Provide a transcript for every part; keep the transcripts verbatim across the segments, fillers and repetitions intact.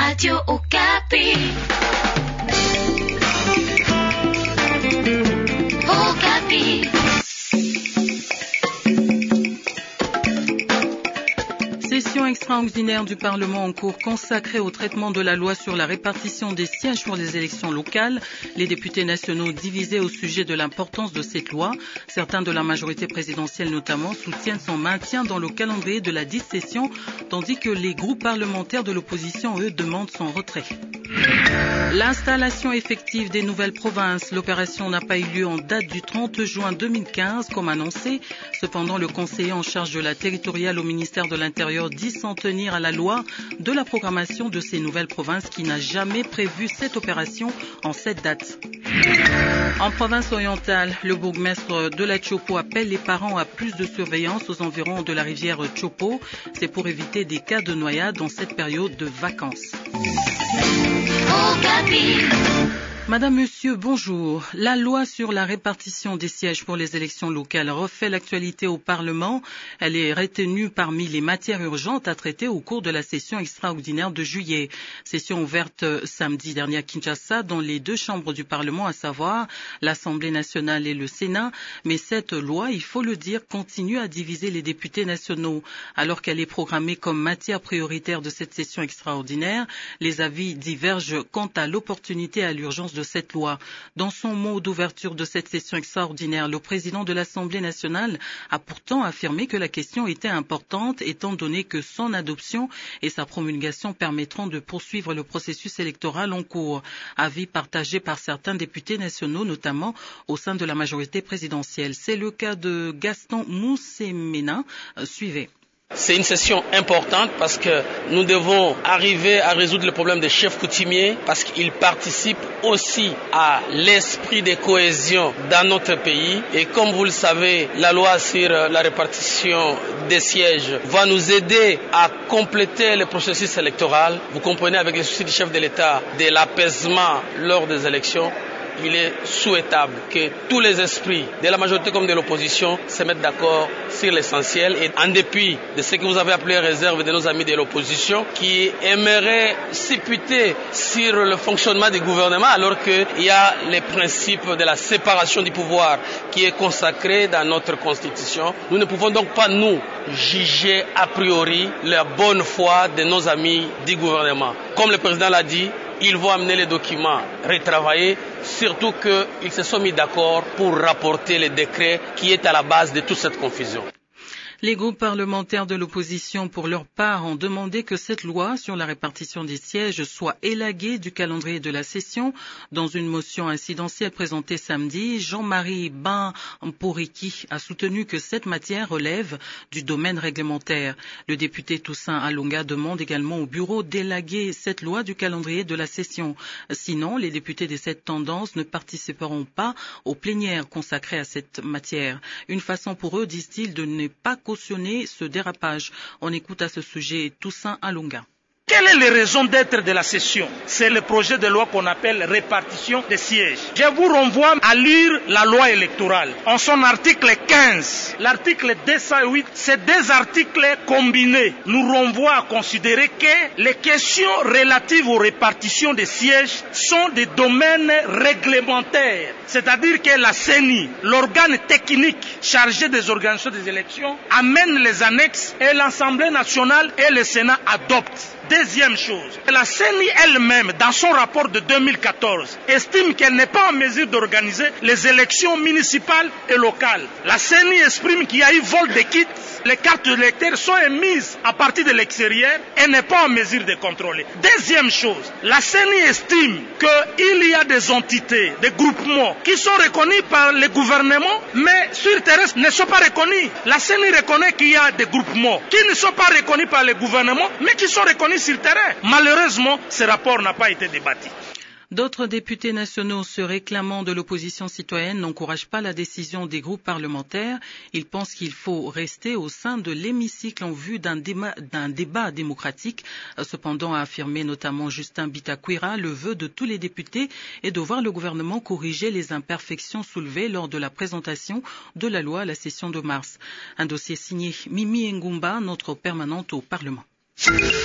Radio Okapi. Okapi. Session extraordinaire du Parlement en cours consacrée au traitement de la loi sur la répartition des sièges pour les élections locales. Les députés nationaux divisés au sujet de l'importance de cette loi. Certains de la majorité présidentielle notamment soutiennent son maintien dans le calendrier de la dite session, tandis que les groupes parlementaires de l'opposition, eux, demandent son retrait. L'installation effective des nouvelles provinces. L'opération n'a pas eu lieu en date du trente juin deux mille quinze, comme annoncé. Cependant, le conseiller en charge de la territoriale au ministère de l'Intérieur dit s'en tenir à la loi de la programmation de ces nouvelles provinces qui n'a jamais prévu cette opération en cette date. En province orientale, le bourgmestre de la Tchopo appelle les parents à plus de surveillance aux environs de la rivière Tchopo. C'est pour éviter des cas de noyade dans cette période de vacances. Madame, Monsieur, bonjour. La loi sur la répartition des sièges pour les élections locales refait l'actualité au Parlement. Elle est retenue parmi les matières urgentes à traiter au cours de la session extraordinaire de juillet. Session ouverte samedi dernier à Kinshasa dans les deux chambres du Parlement, à savoir l'Assemblée nationale et le Sénat. Mais cette loi, il faut le dire, continue à diviser les députés nationaux. Alors qu'elle est programmée comme matière prioritaire de cette session extraordinaire, les avis divergent quant à l'opportunité et à l'urgence de cette loi. Dans son mot d'ouverture de cette session extraordinaire, le président de l'Assemblée nationale a pourtant affirmé que la question était importante étant donné que son adoption et sa promulgation permettront de poursuivre le processus électoral en cours. Avis partagé par certains députés nationaux, notamment au sein de la majorité présidentielle. C'est le cas de Gaston Moussemena. Suivez. C'est une session importante parce que nous devons arriver à résoudre le problème des chefs coutumiers parce qu'ils participent aussi à l'esprit de cohésion dans notre pays. Et comme vous le savez, la loi sur la répartition des sièges va nous aider à compléter le processus électoral. Vous comprenez, avec les soucis du chef de l'État, de l'apaisement lors des élections. Il est souhaitable que tous les esprits, de la majorité comme de l'opposition, se mettent d'accord sur l'essentiel. Et en dépit de ce que vous avez appelé réserve de nos amis de l'opposition, qui aimeraient s'imputer sur le fonctionnement du gouvernement, alors qu'il y a les principes de la séparation du pouvoir qui est consacré dans notre Constitution. Nous ne pouvons donc pas, nous, juger a priori la bonne foi de nos amis du gouvernement. Comme le président l'a dit, ils vont amener les documents retravaillés, surtout qu'ils se sont mis d'accord pour rapporter le décret qui est à la base de toute cette confusion. Les groupes parlementaires de l'opposition, pour leur part, ont demandé que cette loi sur la répartition des sièges soit élaguée du calendrier de la session. Dans une motion incidentielle présentée samedi, Jean-Marie Ban-Mporiki a soutenu que cette matière relève du domaine réglementaire. Le député Toussaint Alonga demande également au bureau d'élaguer cette loi du calendrier de la session. Sinon, les députés de cette tendance ne participeront pas aux plénières consacrées à cette matière. Une façon pour eux, disent-ils, de ne pas cautionner ce dérapage. On écoute à ce sujet Toussaint Alonga. Quelles sont les raisons d'être de la session? C'est le projet de loi qu'on appelle répartition des sièges. Je vous renvoie à lire la loi électorale. En son article quinze, l'article deux cent huit, ces deux articles combinés nous renvoient à considérer que les questions relatives aux répartitions des sièges sont des domaines réglementaires. C'est-à-dire que la C E N I, l'organe technique chargé des organisations des élections, amène les annexes et l'Assemblée nationale et le Sénat adoptent. Deuxième chose, la C E N I elle-même, dans son rapport de deux mille quatorze, estime qu'elle n'est pas en mesure d'organiser les élections municipales et locales. La C E N I exprime qu'il y a eu vol de kits, les cartes d'électeurs sont émises à partir de l'extérieur et n'est pas en mesure de contrôler. Deuxième chose, la C E N I estime qu'il y a des entités, des groupements qui sont reconnus par le gouvernement, mais sur terrestre ne sont pas reconnus. La C E N I reconnaît qu'il y a des groupements qui ne sont pas reconnus par le gouvernement, mais qui sont reconnus sur le terrain. Malheureusement, ce rapport n'a pas été débattu. D'autres députés nationaux se réclamant de l'opposition citoyenne n'encouragent pas la décision des groupes parlementaires. Ils pensent qu'il faut rester au sein de l'hémicycle en vue d'un débat, d'un débat démocratique. Cependant, a affirmé notamment Justin Bitakwira, le vœu de tous les députés est de voir le gouvernement corriger les imperfections soulevées lors de la présentation de la loi à la session de mars. Un dossier signé Mimi Ngumba, notre permanente au Parlement.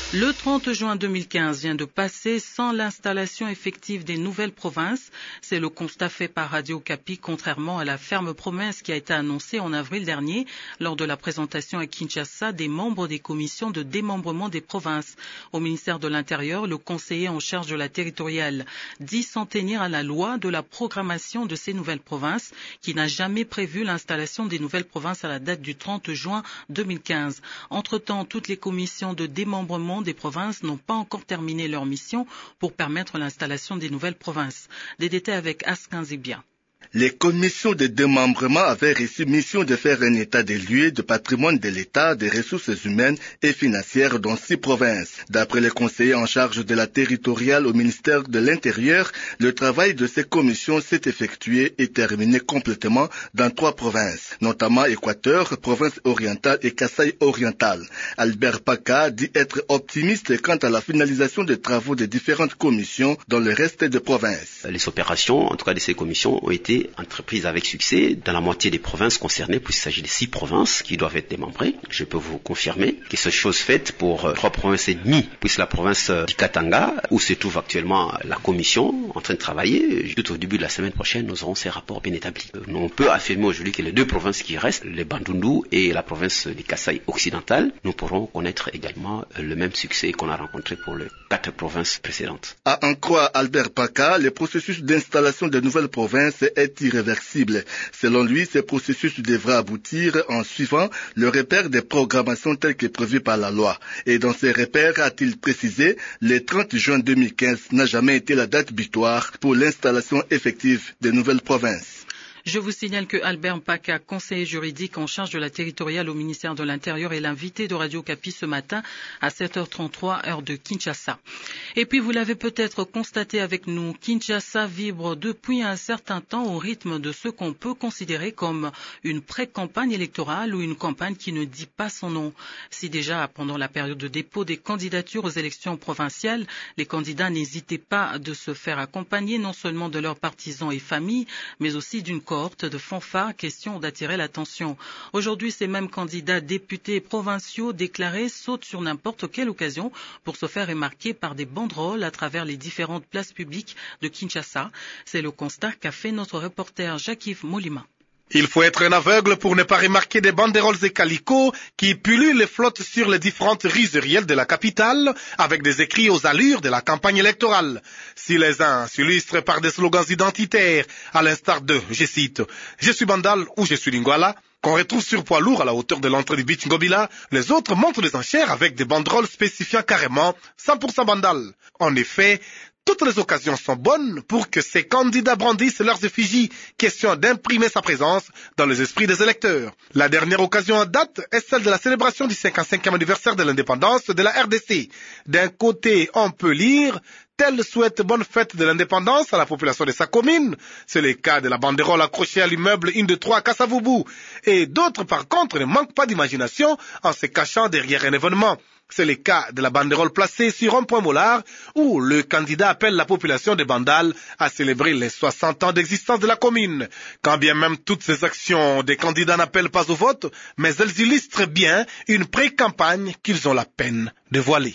Le trente juin deux mille quinze vient de passer sans l'installation effective des nouvelles provinces. C'est le constat fait par Radio Okapi, contrairement à la ferme promesse qui a été annoncée en avril dernier lors de la présentation à Kinshasa des membres des commissions de démembrement des provinces. Au ministère de l'Intérieur, le conseiller en charge de la territoriale dit s'en tenir à la loi de la programmation de ces nouvelles provinces qui n'a jamais prévu l'installation des nouvelles provinces à la date du trente juin deux mille quinze. Entre-temps, toutes les commissions de démembrement des provinces n'ont pas encore terminé leur mission pour permettre l'installation des nouvelles provinces. Des détails avec Askin Zibia. Les commissions de démembrement avaient reçu mission de faire un état des lieux de patrimoine de l'État, des ressources humaines et financières dans six provinces. D'après les conseillers en charge de la territoriale au ministère de l'Intérieur, le travail de ces commissions s'est effectué et terminé complètement dans trois provinces, notamment Équateur, province orientale et Kasaï orientale. Albert Paka dit être optimiste quant à la finalisation des travaux des différentes commissions dans le reste des provinces. Les opérations, en tout cas de ces commissions, ont été entreprise avec succès dans la moitié des provinces concernées, puisqu'il s'agit de six provinces qui doivent être démembrées. Je peux vous confirmer que c'est chose faite pour trois provinces et demie, puisque la province du Katanga, où se trouve actuellement la commission en train de travailler, tout au début de la semaine prochaine, nous aurons ces rapports bien établis. On peut affirmer aujourd'hui que les deux provinces qui restent, les Bandundu et la province du Kasaï occidental, nous pourrons connaître également le même succès qu'on a rencontré pour les quatre provinces précédentes. À en croire Albert Paka, le processus d'installation de nouvelles provinces est irréversible. Selon lui, ce processus devra aboutir en suivant le repère des programmations telles que prévues par la loi. Et dans ces repères, a-t-il précisé, le trente juin deux mille quinze n'a jamais été la date butoir pour l'installation effective des nouvelles provinces. Je vous signale que Albert Mpaka, conseiller juridique en charge de la territoriale au ministère de l'Intérieur, est l'invité de Radio Okapi ce matin à sept heures trente-trois, heure de Kinshasa. Et puis, vous l'avez peut-être constaté avec nous, Kinshasa vibre depuis un certain temps au rythme de ce qu'on peut considérer comme une pré-campagne électorale ou une campagne qui ne dit pas son nom. Si déjà, pendant la période de dépôt des candidatures aux élections provinciales, les candidats n'hésitaient pas de se faire accompagner non seulement de leurs partisans et familles, mais aussi d'une de fanfare, question d'attirer l'attention. Aujourd'hui, ces mêmes candidats députés provinciaux déclarés sautent sur n'importe quelle occasion pour se faire remarquer par des banderoles à travers les différentes places publiques de Kinshasa. C'est le constat qu'a fait notre reporter Jacques-Yves Molima. Il faut être un aveugle pour ne pas remarquer des banderoles et calicots qui pullulent et flottent sur les différentes rues réelles de la capitale avec des écrits aux allures de la campagne électorale. Si les uns s'illustrent par des slogans identitaires, à l'instar de, je cite, « Je suis Bandal » ou « Je suis Lingwala », qu'on retrouve sur poids lourd à la hauteur de l'entrée du Beach Ngobila, les autres montrent les enchères avec des banderoles spécifiant carrément cent pour cent Bandal. En effet, toutes les occasions sont bonnes pour que ces candidats brandissent leurs effigies, question d'imprimer sa présence dans les esprits des électeurs. La dernière occasion en date est celle de la célébration du cinquante-cinquième anniversaire de l'indépendance de la R D C. D'un côté, on peut lire « Tel souhaite bonne fête de l'indépendance à la population de sa commune ». C'est le cas de la banderole accrochée à l'immeuble un deux trois à Kasavubu. Et d'autres, par contre, ne manquent pas d'imagination en se cachant derrière un événement. C'est le cas de la banderole placée sur un point mollard où le candidat appelle la population de Bandal à célébrer les soixante ans d'existence de la commune. Quand bien même toutes ces actions des candidats n'appellent pas au vote, mais elles illustrent bien une pré-campagne qu'ils ont la peine de voiler.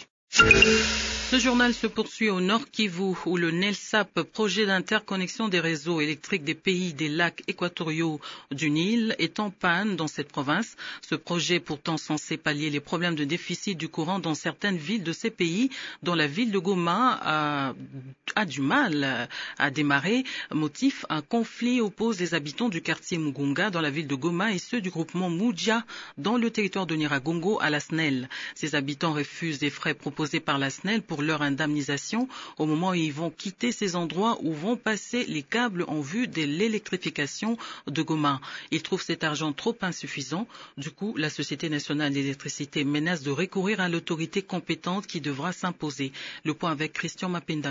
Ce journal se poursuit au Nord Kivu, où le NELSAP, projet d'interconnexion des réseaux électriques des pays des lacs équatoriaux du Nil, est en panne dans cette province. Ce projet, pourtant censé pallier les problèmes de déficit du courant dans certaines villes de ces pays, dont la ville de Goma a, a du mal à démarrer. Motif, un conflit oppose les habitants du quartier Mugunga dans la ville de Goma et ceux du groupement Moudia dans le territoire de Niragongo à la S N E L. Ces habitants refusent les frais proposés par la S N E L pour leur indemnisation au moment où ils vont quitter ces endroits où vont passer les câbles en vue de l'électrification de Goma. Ils trouvent cet argent trop insuffisant. Du coup, la Société nationale d'électricité menace de recourir à l'autorité compétente qui devra s'imposer. Le point avec Christian Mapendano.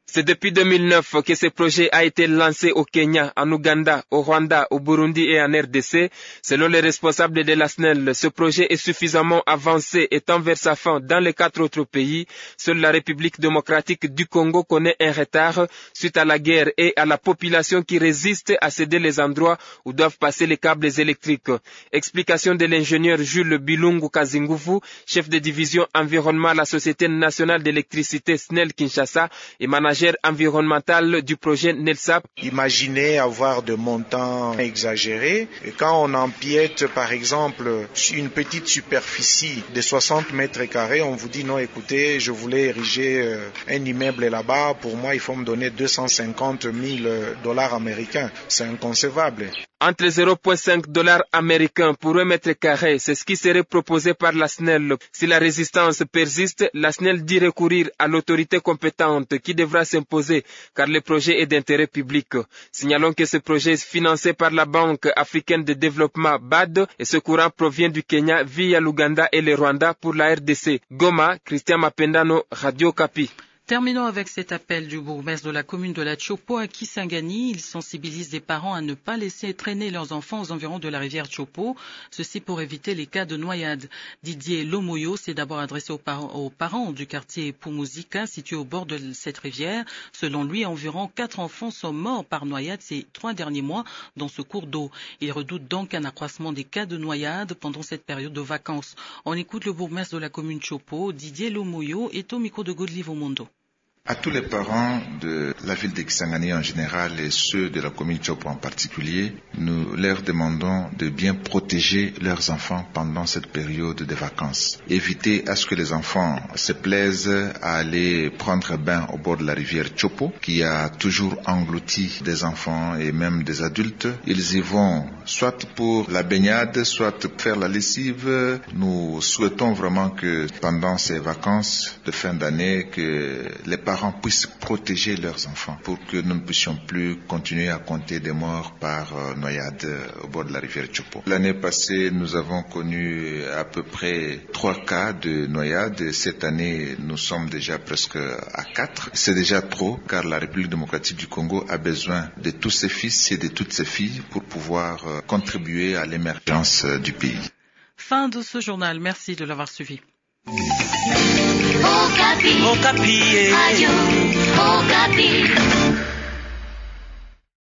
C'est depuis deux mille neuf que ce projet a été lancé au Kenya, en Ouganda, au Rwanda, au Burundi et en R D C. Selon les responsables de la S N E L, ce projet est suffisamment avancé et tend vers sa fin dans les quatre autres pays. Seule la République démocratique du Congo connaît un retard suite à la guerre et à la population qui résiste à céder les endroits où doivent passer les câbles électriques. Explication de l'ingénieur Jules Bilungu Kazinguvu, chef de division environnement à la Société nationale d'électricité S N E L Kinshasa et manager environnemental du projet NELSAP. Imaginez avoir des montants exagérés. Et quand on empiète, par exemple, sur une petite superficie de soixante mètres carrés, on vous dit non, écoutez, je voulais ériger un immeuble là-bas. Pour moi, il faut me donner deux cent cinquante mille dollars américains. C'est inconcevable. Entre zéro virgule cinq dollars américains pour un mètre carré, c'est ce qui serait proposé par la S N E L. Si la résistance persiste, la S N E L dit recourir à l'autorité compétente qui devra s'imposer car le projet est d'intérêt public. Signalons que ce projet est financé par la Banque africaine de développement B A D et ce courant provient du Kenya via l'Ouganda et le Rwanda pour la R D C. Goma, Christian Mapendano, Radio Kapi. Terminons avec cet appel du bourgmestre de la commune de la Chopo à Kisangani. Il sensibilise les parents à ne pas laisser traîner leurs enfants aux environs de la rivière Chopo, ceci pour éviter les cas de noyade. Didier Lomoyo s'est d'abord adressé aux parents, aux parents du quartier Pumuzika, situé au bord de cette rivière. Selon lui, environ quatre enfants sont morts par noyade ces trois derniers mois dans ce cours d'eau. Il redoute donc un accroissement des cas de noyade pendant cette période de vacances. On écoute le bourgmestre de la commune Chopo, Didier Lomoyo, est au micro de Godlive Mondo. À tous les parents de la ville de Kisangani en général et ceux de la commune Chopo en particulier, nous leur demandons de bien protéger leurs enfants pendant cette période de vacances. Éviter à ce que les enfants se plaisent à aller prendre un bain au bord de la rivière Chopo, qui a toujours englouti des enfants et même des adultes. Ils y vont soit pour la baignade, soit faire la lessive. Nous souhaitons vraiment que pendant ces vacances de fin d'année, que les parents puissent protéger leurs enfants pour que nous ne puissions plus continuer à compter des morts par euh, noyade au bord de la rivière Chopo. L'année passée, nous avons connu à peu près trois cas de noyade. Cette année, nous sommes déjà presque à quatre. C'est déjà trop car la République démocratique du Congo a besoin de tous ses fils et de toutes ses filles pour pouvoir euh, contribuer à l'émergence euh, du pays. Fin de ce journal. Merci de l'avoir suivi. Okapi. Okapi. Radio Okapi.